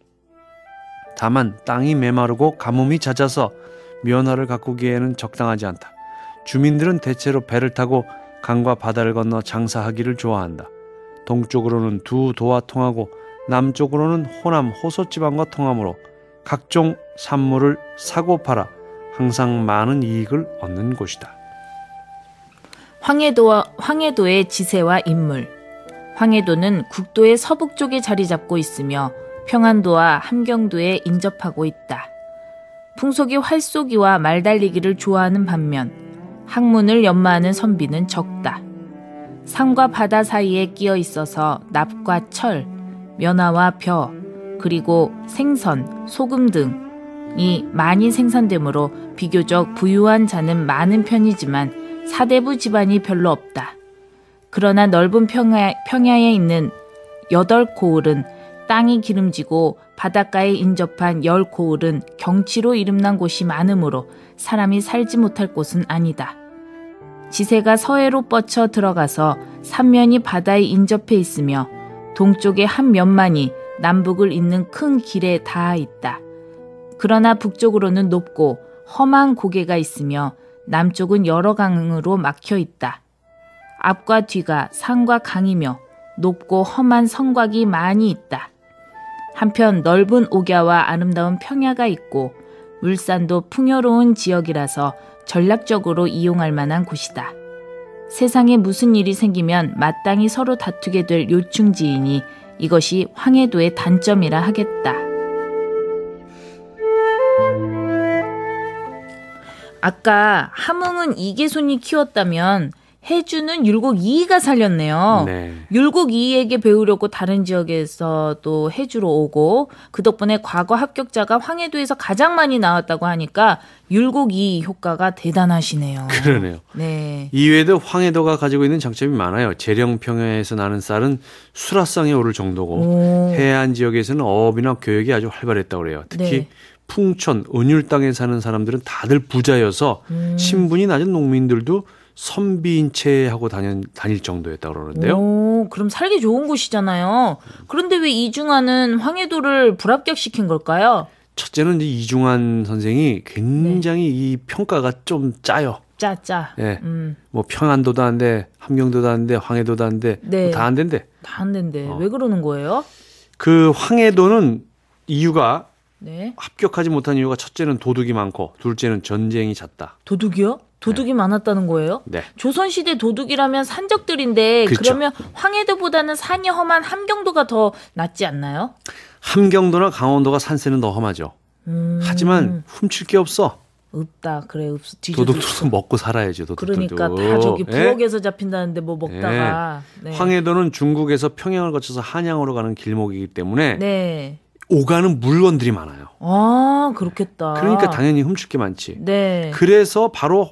다만 땅이 메마르고 가뭄이 잦아서 면화를 가꾸기에는 적당하지 않다. 주민들은 대체로 배를 타고 강과 바다를 건너 장사하기를 좋아한다. 동쪽으로는 두 도와 통하고 남쪽으로는 호남 호서지방과 통하므로 각종 산물을 사고 팔아 항상 많은 이익을 얻는 곳이다. 황해도와, 황해도의 지세와 인물. 황해도는 국도의 서북쪽에 자리 잡고 있으며 평안도와 함경도에 인접하고 있다. 풍속이 활쏘기와 말달리기를 좋아하는 반면 학문을 연마하는 선비는 적다. 산과 바다 사이에 끼어 있어서 납과 철, 면화와 벼, 그리고 생선, 소금 등이 많이 생산되므로 비교적 부유한 자는 많은 편이지만 사대부 집안이 별로 없다. 그러나 넓은 평야, 평야에 있는 여덟 고을은 땅이 기름지고 바닷가에 인접한 열 고을은 경치로 이름난 곳이 많으므로 사람이 살지 못할 곳은 아니다. 지세가 서해로 뻗쳐 들어가서 삼면이 바다에 인접해 있으며 동쪽의 한 면만이 남북을 잇는 큰 길에 닿아 있다. 그러나 북쪽으로는 높고 험한 고개가 있으며 남쪽은 여러 강으로 막혀 있다. 앞과 뒤가 산과 강이며 높고 험한 성곽이 많이 있다. 한편 넓은 옥야와 아름다운 평야가 있고 물산도 풍요로운 지역이라서 전략적으로 이용할 만한 곳이다. 세상에 무슨 일이 생기면 마땅히 서로 다투게 될 요충지이니 이것이 황해도의 단점이라 하겠다. 아까 함흥은 이계손이 키웠다면 해주는 율곡 이이가 살렸네요. 네. 율곡 이이에게 배우려고 다른 지역에서 또 해주로 오고 그 덕분에 과거 합격자가 황해도에서 가장 많이 나왔다고 하니까 율곡 이이 효과가 대단하시네요. 그러네요. 네. 이외에도 황해도가 가지고 있는 장점이 많아요. 재령평야에서 나는 쌀은 수라상에 오를 정도고 오. 해안 지역에서는 어업이나 교역이 아주 활발했다고 그래요. 특히 네. 풍천, 은율 땅에 사는 사람들은 다들 부자여서 음. 신분이 낮은 농민들도 선비인 채 하고 다닐, 다닐 정도였다 그러는데요. 오, 그럼 살기 좋은 곳이잖아요. 그런데 왜 이중환은 황해도를 불합격시킨 걸까요? 첫째는 이제 이중환 선생이 굉장히 네. 이 평가가 좀 짜요. 짜, 짜. 예. 음. 뭐 평안도도 안 돼, 함경도도 안 돼, 황해도도 안 돼, 네. 뭐 다 안 된대. 다 안 된대. 어. 왜 그러는 거예요? 그 황해도는 이유가 네. 합격하지 못한 이유가 첫째는 도둑이 많고 둘째는 전쟁이 잦다. 도둑이요? 도둑이 네. 많았다는 거예요? 네. 조선시대 도둑이라면 산적들인데 그렇죠. 그러면 황해도보다는 산이 험한 함경도가 더 낫지 않나요? 함경도나 강원도가 산세는 더 험하죠. 음. 하지만 훔칠 게 없어. 없다. 그래. 없, 도둑도 먹고 살아야죠. 도둑들도. 그러니까 다 저기 부엌에서 예? 잡힌다는데 뭐 먹다가. 예. 네. 황해도는 중국에서 평양을 거쳐서 한양으로 가는 길목이기 때문에 네. 오가는 물건들이 많아요. 아, 그렇겠다. 그러니까 당연히 훔칠 게 많지. 네. 그래서 바로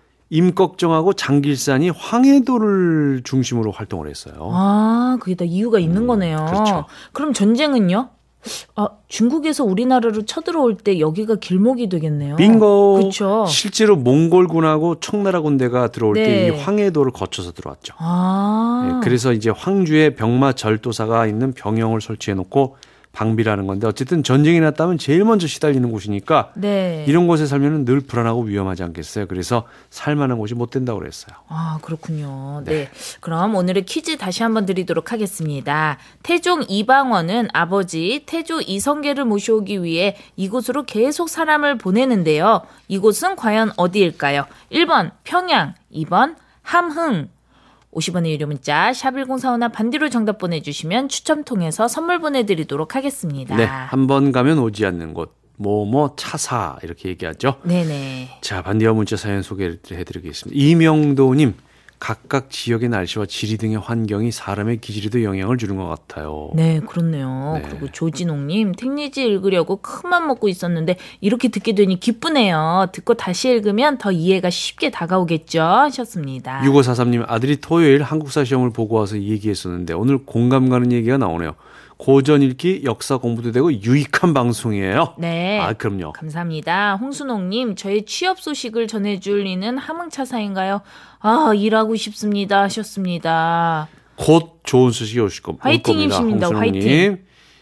임꺽정하고 장길산이 황해도를 중심으로 활동을 했어요. 아, 그게 다 이유가 있는 음, 거네요. 그렇죠. 그럼 전쟁은요? 아, 중국에서 우리나라로 쳐들어올 때 여기가 길목이 되겠네요. 빙고. 그렇죠. 실제로 몽골군하고 청나라 군대가 들어올 네. 때 이 황해도를 거쳐서 들어왔죠. 아. 네, 그래서 이제 황주에 병마 절도사가 있는 병영을 설치해 놓고 방비라는 건데 어쨌든 전쟁이 났다면 제일 먼저 시달리는 곳이니까 네. 이런 곳에 살면 늘 불안하고 위험하지 않겠어요. 그래서 살만한 곳이 못 된다고 그랬어요. 아, 그렇군요. 네. 네. 그럼 오늘의 퀴즈 다시 한번 드리도록 하겠습니다. 태종 이방원은 아버지 태조 이성계를 모셔오기 위해 이곳으로 계속 사람을 보내는데요. 이곳은 과연 어디일까요? 일 번 평양, 이 번 함흥. 오십 원의 유료 문자 샵 일공사오나 반디로 정답 보내주시면 추첨 통해서 선물 보내드리도록 하겠습니다. 네, 한 번 가면 오지 않는 곳 뭐뭐 차사 이렇게 얘기하죠. 네네. 자, 반디와 문자 사연 소개해드리겠습니다. 이명도님, 각각 지역의 날씨와 지리 등의 환경이 사람의 기질에도 영향을 주는 것 같아요. 네, 그렇네요. 네. 그리고 조진홍님, 택리지 읽으려고 큰맘 먹고 있었는데 이렇게 듣게 되니 기쁘네요. 듣고 다시 읽으면 더 이해가 쉽게 다가오겠죠 하셨습니다. 육오사삼님, 아들이 토요일 한국사 시험을 보고 와서 얘기했었는데 오늘 공감 가는 얘기가 나오네요. 고전 읽기, 역사 공부도 되고 유익한 방송이에요. 네. 아, 그럼요. 감사합니다. 홍순옥님, 저의 취업 소식을 전해줄 리는 함흥차사인가요? 아, 일하고 싶습니다 하셨습니다. 곧 좋은 소식이 오실 겁니다. 화이팅입니다. 화이팅.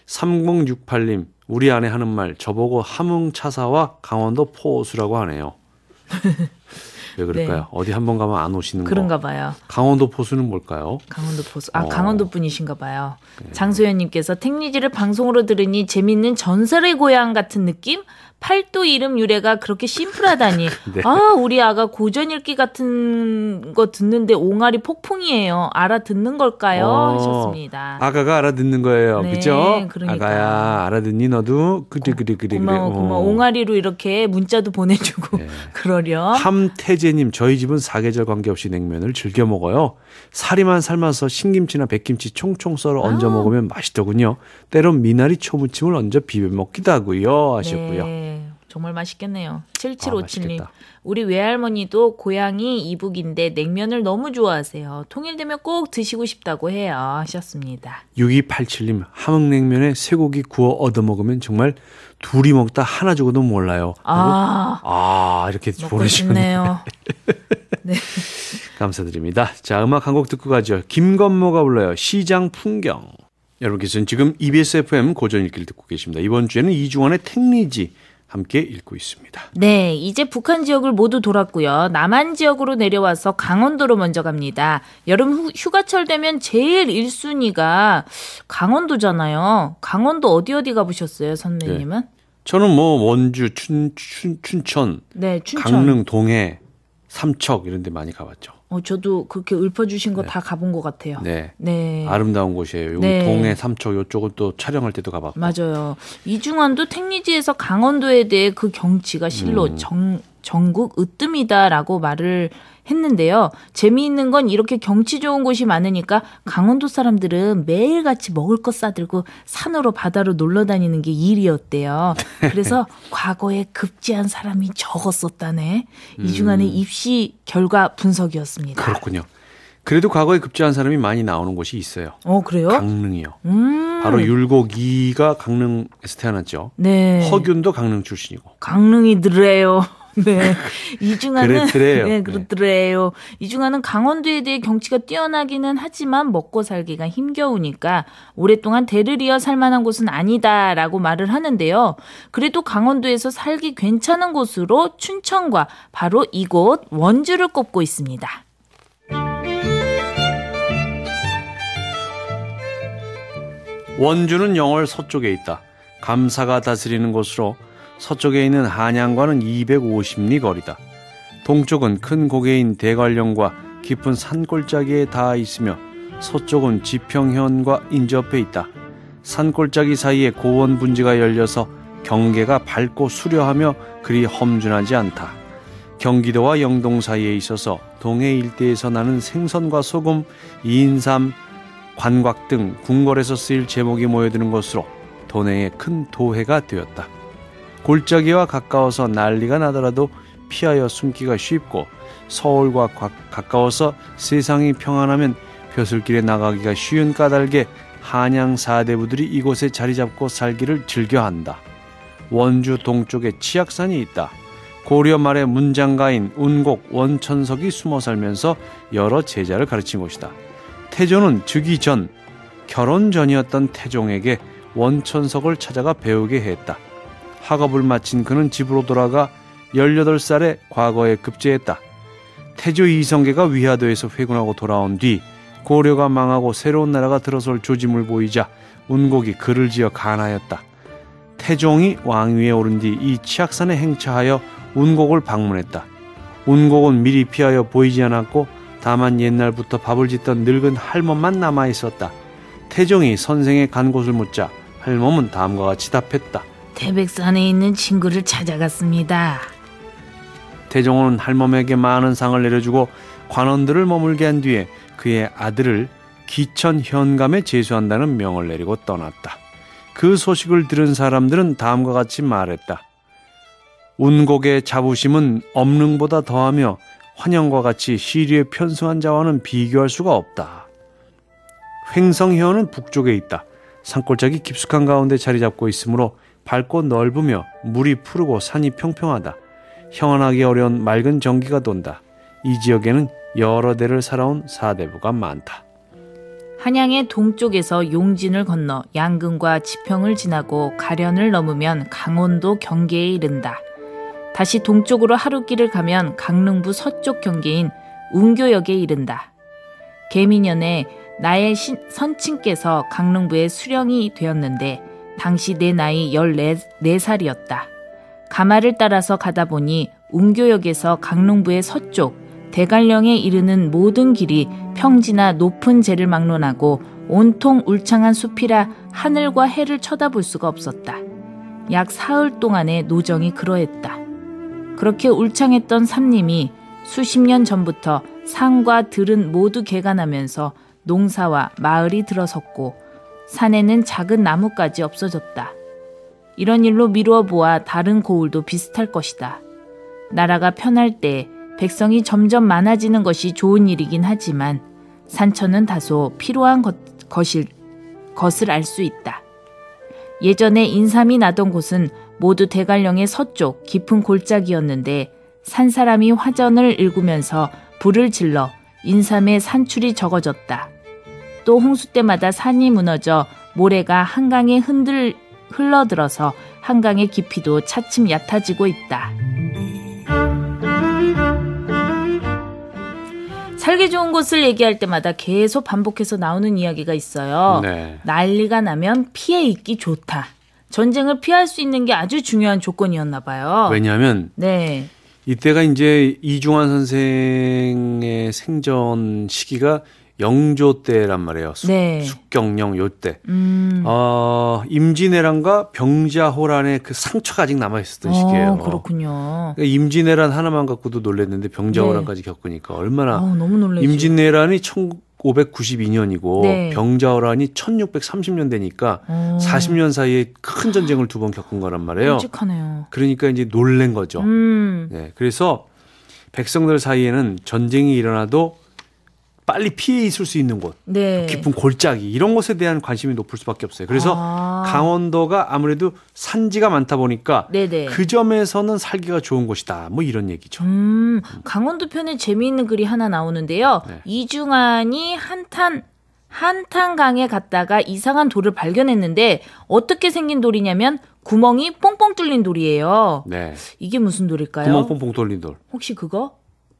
삼공육팔님, 우리 아내 하는 말 저보고 함흥차사와 강원도 포수라고 하네요. 왜 그럴까요? 네. 어디 한번 가면 안 오시는 그런가 거. 봐요. 강원도 포수는 뭘까요? 강원도 포수. 아, 어. 강원도 분이신가 봐요. 네. 장소연님께서 택리지를 방송으로 들으니 재밌는 전설의 고향 같은 느낌? 팔도 이름 유래가 그렇게 심플하다니. 네. 아, 우리 아가 고전 읽기 같은 거 듣는데 옹알이 폭풍이에요. 알아듣는 걸까요? 어, 하셨습니다. 아가가 알아듣는 거예요. 네, 그죠? 그러니까. 아가야, 알아듣니 너도? 그래, 그래, 그래. 고마워, 그래. 고마워. 옹알이로 이렇게 문자도 보내주고 네. 그러렴. 함태재님, 저희 집은 사계절 관계없이 냉면을 즐겨 먹어요. 사리만 삶아서 신김치나 백김치 총총 썰어 얹어 아. 먹으면 맛있더군요. 때론 미나리 초무침을 얹어 비벼 먹기도 하고요. 하셨고요. 네. 정말 맛있겠네요. 칠칠오칠님. 아, 우리 외할머니도 고향이 이북인데 냉면을 너무 좋아하세요. 통일되면 꼭 드시고 싶다고 해요. 하셨습니다. 육이팔칠님. 함흥냉면에 쇠고기 구워 얻어먹으면 정말 둘이 먹다 하나 죽어도 몰라요. 아, 아 이렇게 보내주셨네요. 네. 감사드립니다. 자, 음악 한 곡 듣고 가죠. 김건모가 불러요. 시장 풍경. 여러분께서는 지금 이비에스 에프엠 고전 읽기를 듣고 계십니다. 이번 주에는 이중환의 택리지 함께 읽고 있습니다. 네, 이제 북한 지역을 모두 돌았고요. 남한 지역으로 내려와서 강원도로 먼저 갑니다. 여름 후, 휴가철 되면 제일 일 순위가 강원도잖아요. 강원도 어디 어디 가보셨어요, 선배님은? 네. 저는 뭐 원주, 춘, 춘, 춘천, 네, 춘천, 강릉, 동해, 삼척 이런 데 많이 가봤죠. 어, 저도 그렇게 읊어주신 거 다 네. 가본 것 같아요. 네. 네. 아름다운 곳이에요. 여기 네. 동해, 삼척 이쪽은 또 촬영할 때도 가봤고. 맞아요. 이중환도 택리지에서 강원도에 대해 그 경치가 실로 음. 정, 전국 으뜸이다라고 말을 했는데요. 재미있는 건 이렇게 경치 좋은 곳이 많으니까 강원도 사람들은 매일같이 먹을 것 싸들고 산으로 바다로 놀러 다니는 게 일이었대요. 그래서 과거에 급제한 사람이 적었었다네. 음. 이중환의 입시 결과 분석이었습니다. 그렇군요. 그래도 과거에 급제한 사람이 많이 나오는 곳이 있어요. 어, 그래요? 강릉이요. 음. 바로 율곡이가 강릉에서 태어났죠. 네. 허균도 강릉 출신이고. 강릉이더래요. 네. 이중하는 그렇더래요. 네, 그렇더래요. 네. 이중하는 강원도에 대해 경치가 뛰어나기는 하지만 먹고 살기가 힘겨우니까 오랫동안 대를 이어 살 만한 곳은 아니다라고 말을 하는데요. 그래도 강원도에서 살기 괜찮은 곳으로 춘천과 바로 이곳 원주를 꼽고 있습니다. 원주는 영월 서쪽에 있다. 감사가 다스리는 곳으로 서쪽에 있는 한양과는 이백오십 리 거리다. 동쪽은 큰 고개인 대관령과 깊은 산골짜기에 닿아 있으며 서쪽은 지평현과 인접해 있다. 산골짜기 사이에 고원 분지가 열려서 경계가 밝고 수려하며 그리 험준하지 않다. 경기도와 영동 사이에 있어서 동해 일대에서 나는 생선과 소금, 인삼, 관곽 등 궁궐에서 쓰일 제목이 모여드는 것으로 도내의 큰 도회가 되었다. 골짜기와 가까워서 난리가 나더라도 피하여 숨기가 쉽고 서울과 가까워서 세상이 평안하면 벼슬길에 나가기가 쉬운 까닭에 한양 사대부들이 이곳에 자리 잡고 살기를 즐겨한다. 원주 동쪽에 치악산이 있다. 고려 말의 문장가인 운곡 원천석이 숨어 살면서 여러 제자를 가르친 곳이다. 태조는 즉위 전, 결혼 전이었던 태종에게 원천석을 찾아가 배우게 했다. 학업을 마친 그는 집으로 돌아가 열여덟 살에 과거에 급제했다. 태조 이성계가 위화도에서 회군하고 돌아온 뒤 고려가 망하고 새로운 나라가 들어설 조짐을 보이자 운곡이 글을 지어 간하였다. 태종이 왕위에 오른 뒤 이 치악산에 행차하여 운곡을 방문했다. 운곡은 미리 피하여 보이지 않았고 다만 옛날부터 밥을 짓던 늙은 할멈만 남아있었다. 태종이 선생의 간 곳을 묻자 할멈은 다음과 같이 답했다. 태백산에 있는 친구를 찾아갔습니다. 태종은 할멈에게 많은 상을 내려주고 관원들을 머물게 한 뒤에 그의 아들을 기천 현감에 제수한다는 명을 내리고 떠났다. 그 소식을 들은 사람들은 다음과 같이 말했다. 운곡의 자부심은 엄릉보다 더하며 환영과 같이 시리에 편승한 자와는 비교할 수가 없다. 횡성현은 북쪽에 있다. 산골짜기 깊숙한 가운데 자리 잡고 있으므로 밝고 넓으며 물이 푸르고 산이 평평하다. 형언하기 어려운 맑은 전기가 돈다. 이 지역에는 여러 대를 살아온 사대부가 많다. 한양의 동쪽에서 용진을 건너 양근과 지평을 지나고 가련을 넘으면 강원도 경계에 이른다. 다시 동쪽으로 하루길을 가면 강릉부 서쪽 경계인 운교역에 이른다. 계민년에 나의 신, 선친께서 강릉부에 수령이 되었는데 당시 내 나이 열네 살이었다. 가마를 따라서 가다 보니 운교역에서 강릉부의 서쪽 대관령에 이르는 모든 길이 평지나 높은 제를 막론하고 온통 울창한 숲이라 하늘과 해를 쳐다볼 수가 없었다. 약 사흘 동안의 노정이 그러했다. 그렇게 울창했던 산림이 수십 년 전부터 산과 들은 모두 개간하면서 농사와 마을이 들어섰고 산에는 작은 나무까지 없어졌다. 이런 일로 미루어 보아 다른 고을도 비슷할 것이다. 나라가 편할 때 백성이 점점 많아지는 것이 좋은 일이긴 하지만 산천은 다소 피로한 것, 것일, 것을 알 수 있다. 예전에 인삼이 나던 곳은 모두 대관령의 서쪽 깊은 골짜기였는데 산사람이 화전을 일구면서 불을 질러 인삼의 산출이 적어졌다. 또 홍수 때마다 산이 무너져 모래가 한강에 흔들, 흘러들어서 한강의 깊이도 차츰 얕아지고 있다. 살기 좋은 곳을 얘기할 때마다 계속 반복해서 나오는 이야기가 있어요. 네. 난리가 나면 피해 있기 좋다. 전쟁을 피할 수 있는 게 아주 중요한 조건이었나 봐요. 왜냐하면 네. 이때가 이제 이중환 선생의 생전 시기가 영조 때란 말이에요. 숙, 네. 숙경영 요 때. 음. 어, 임진왜란과 병자호란의 그 상처가 아직 남아있었던 어, 시기예요. 그렇군요. 그러니까 임진왜란 하나만 갖고도 놀랐는데 병자호란까지 네. 겪으니까 얼마나. 어, 너무 놀라죠. 임진왜란이 천오백구십이 년이고 네. 병자호란이 천육백삼십 년 되니까 어. 사십 년 사이에 큰 전쟁을 두 번 겪은 거란 말이에요. 끔찍하네요. 그러니까 이제 놀란 거죠. 음. 네, 그래서 백성들 사이에는 전쟁이 일어나도 빨리 피해 있을 수 있는 곳, 네. 깊은 골짜기 이런 곳에 대한 관심이 높을 수밖에 없어요. 그래서 아. 강원도가 아무래도 산지가 많다 보니까 네네. 그 점에서는 살기가 좋은 곳이다. 뭐 이런 얘기죠. 음, 강원도 편에 재미있는 글이 하나 나오는데요. 네. 이중환이 한탄 한탄강에 갔다가 이상한 돌을 발견했는데 어떻게 생긴 돌이냐면 구멍이 뽕뽕 뚫린 돌이에요. 네. 이게 무슨 돌일까요? 구멍 뽕뽕 뚫린 돌. 혹시 그거?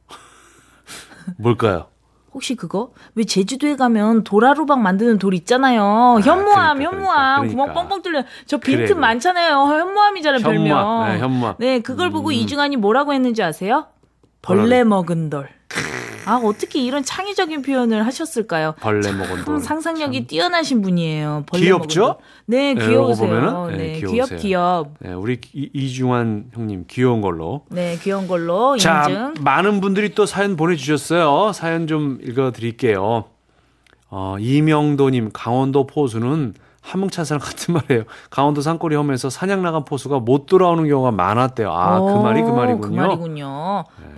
뭘까요? 혹시 그거? 왜 제주도에 가면 도라로박 만드는 돌 있잖아요. 아, 현무암, 그러니까, 현무암. 그러니까. 구멍 뻥뻥 뚫려. 저 빈틈 그래, 그래. 많잖아요. 현무암이잖아요, 별명. 현무암. 네, 현무암. 네, 그걸 보고 음. 이중환이 뭐라고 했는지 아세요? 벌레 먹은 돌. 아, 어떻게 이런 창의적인 표현을 하셨을까요? 벌레 먹은 돌. 상상력이 참. 뛰어나신 분이에요. 벌레 귀엽죠? 먹은 돌. 네, 네, 귀여우세요. 이거 보면은? 네, 네, 귀엽, 귀여우세요. 귀엽. 네, 우리 이- 이중환 형님 귀여운 걸로. 네, 귀여운 걸로 자, 인증. 많은 분들이 또 사연 보내주셨어요. 사연 좀 읽어드릴게요. 어, 이명도님, 강원도 포수는 함흥차사랑 같은 말이에요. 강원도 산골이 험해서 사냥 나간 포수가 못 돌아오는 경우가 많았대요. 아, 그 말이 그 오, 말이군요. 그 말이군요. 네.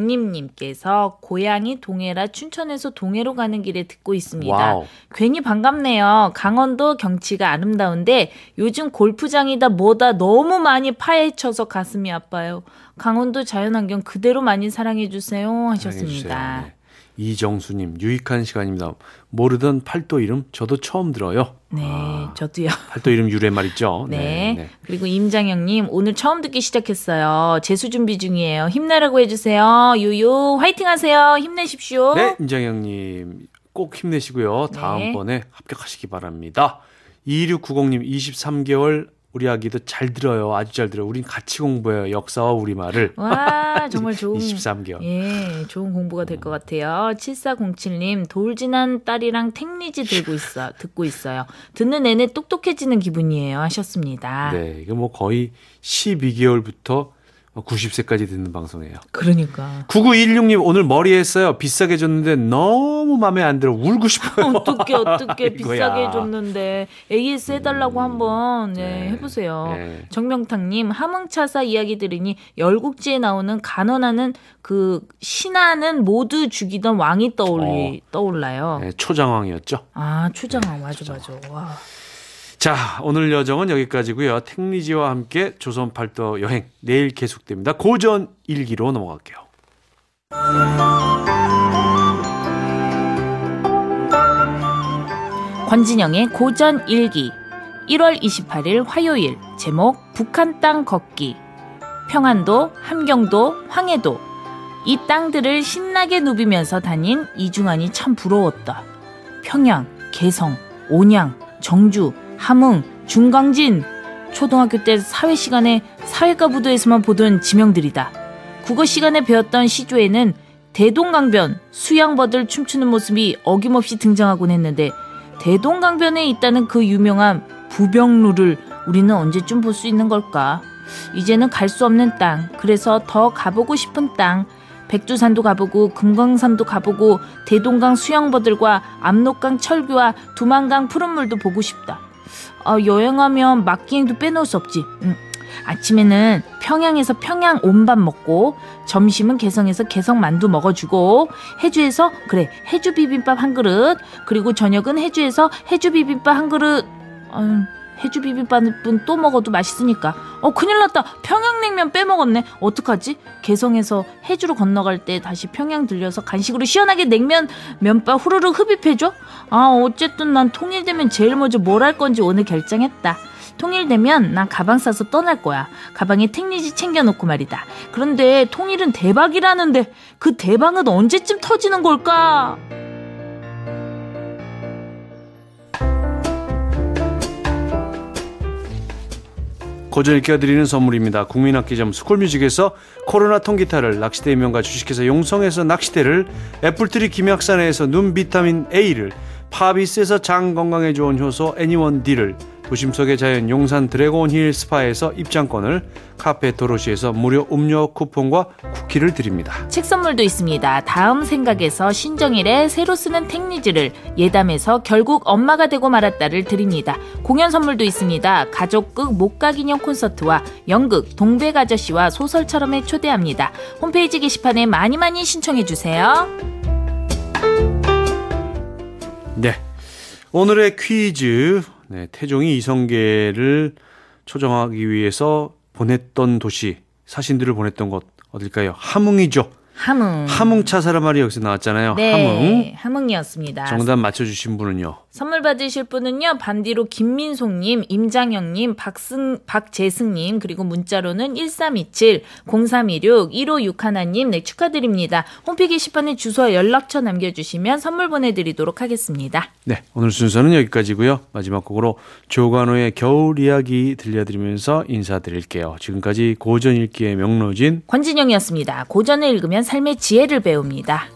박영림님께서 고향이 동해라 춘천에서 동해로 가는 길에 듣고 있습니다. 와우. 괜히 반갑네요. 강원도 경치가 아름다운데 요즘 골프장이다 뭐다 너무 많이 파헤쳐서 가슴이 아파요. 강원도 자연환경 그대로 많이 사랑해주세요 하셨습니다. 사랑해주세요. 네. 이정수님, 유익한 시간입니다. 모르던 팔도 이름 저도 처음 들어요. 네, 아, 저도요. 팔도 이름 유래 말이죠. 네. 네, 네. 그리고 임장영님 오늘 처음 듣기 시작했어요. 재수 준비 중이에요. 힘내라고 해주세요. 유유 화이팅 하세요. 힘내십시오. 네, 임장영님 꼭 힘내시고요. 네. 다음번에 합격하시기 바랍니다. 이육구공님 이십삼 개월 우리 아기도 잘 들어요. 아주 잘 들어요. 우린 같이 공부해요. 역사와 우리말을. 와 정말 좋은 이십삼 개월. 예, 좋은 공부가 될 것 같아요. 칠사공칠님 돌 지난 딸이랑 탱리지 들고 있어 듣고 있어요. 듣는 내내 똑똑해지는 기분이에요 하셨습니다. 네, 이거 뭐 거의 십이 개월부터 구십 세까지 듣는 방송이에요. 그러니까 구구일육님 오늘 머리 했어요. 비싸게 줬는데 너무 마음에 안 들어. 울고 싶어요. 어떻게 어떻게 아이고야. 비싸게 줬는데 에이에스 해달라고 한번 네, 네. 해보세요. 네. 정명탁님 함흥차사 이야기 들으니 열국지에 나오는 간언하는 그 신하는 모두 죽이던 왕이 떠올리 떠올라요. 네, 초장왕이었죠. 아 초장왕 맞아 맞아. 와. 자, 오늘 여정은 여기까지고요. 탱리지와 함께 조선 팔도 여행 내일 계속됩니다. 고전 일기로 넘어갈게요. 권진영의 고전 일기 일월 이십팔일 화요일 제목 북한 땅 걷기 평안도, 함경도, 황해도 이 땅들을 신나게 누비면서 다닌 이중환이 참 부러웠다. 평양, 개성, 온양, 정주, 함흥, 중광진 초등학교 때 사회 시간에 사회과 부도에서만 보던 지명들이다. 국어 시간에 배웠던 시조에는 대동강변, 수양버들 춤추는 모습이 어김없이 등장하곤 했는데 대동강변에 있다는 그 유명한 부병루를 우리는 언제쯤 볼 수 있는 걸까? 이제는 갈 수 없는 땅, 그래서 더 가보고 싶은 땅, 백두산도 가보고 금강산도 가보고 대동강 수양버들과 압록강 철교와 두만강 푸른물도 보고 싶다. 아, 여행하면 막기행도 빼놓을 수 없지. 음. 아침에는 평양에서 평양 온밥 먹고 점심은 개성에서 개성 만두 먹어주고 해주에서 그래 해주 비빔밥 한 그릇 그리고 저녁은 해주에서 해주 비빔밥 한 그릇. 아유, 해주 비빔밥은 또 먹어도 맛있으니까. 어 큰일 났다. 평양냉면 빼먹었네. 어떡하지? 개성에서 해주로 건너갈 때 다시 평양 들려서 간식으로 시원하게 냉면 면밥 후루룩 흡입해줘. 아 어쨌든 난 통일되면 제일 먼저 뭘 할 건지 오늘 결정했다. 통일되면 난 가방 싸서 떠날 거야. 가방에 탱리지 챙겨놓고 말이다. 그런데 통일은 대박이라는데 그 대박은 언제쯤 터지는 걸까? 고전 읽기가 드리는 선물입니다. 국민악기점 스쿨뮤직에서 코로나 통기타를, 낚시대 명가 주식회사 용성에서 낚시대를, 애플트리 김약산에서 눈 비타민 A를, 파비스에서 장 건강에 좋은 효소 애니원 D를, 도심 속의 자연 용산 드래곤 힐 스파에서 입장권을, 카페 도로시에서 무료 음료 쿠폰과 쿠키를 드립니다. 책 선물도 있습니다. 다음 생각에서 신정일의 새로 쓰는 탱리지를, 예담에서 결국 엄마가 되고 말았다를 드립니다. 공연 선물도 있습니다. 가족극 목각인형 콘서트와 연극 동백 아저씨와 소설처럼에 초대합니다. 홈페이지 게시판에 많이 많이 신청해 주세요. 네, 오늘의 퀴즈. 네, 태종이 이성계를 초정하기 위해서 보냈던 도시, 사신들을 보냈던 곳 어딜까요? 함흥이죠. 함흥. 함흥차 사람말이 여기서 나왔잖아요. 네, 함흥. 함흥이었습니다. 정답 맞춰주신 분은요? 선물 받으실 분은요. 반디로 김민송님, 임장영님, 박승, 박재승님, 그리고 문자로는 일삼이칠, 공삼이육, 일오육일 님 네, 축하드립니다. 홈페이지 게시판에 주소와 연락처 남겨주시면 선물 보내드리도록 하겠습니다. 네, 오늘 순서는 여기까지고요. 마지막 곡으로 조관호의 겨울 이야기 들려드리면서 인사드릴게요. 지금까지 고전 읽기의 명로진 권진영이었습니다. 고전을 읽으면 삶의 지혜를 배웁니다.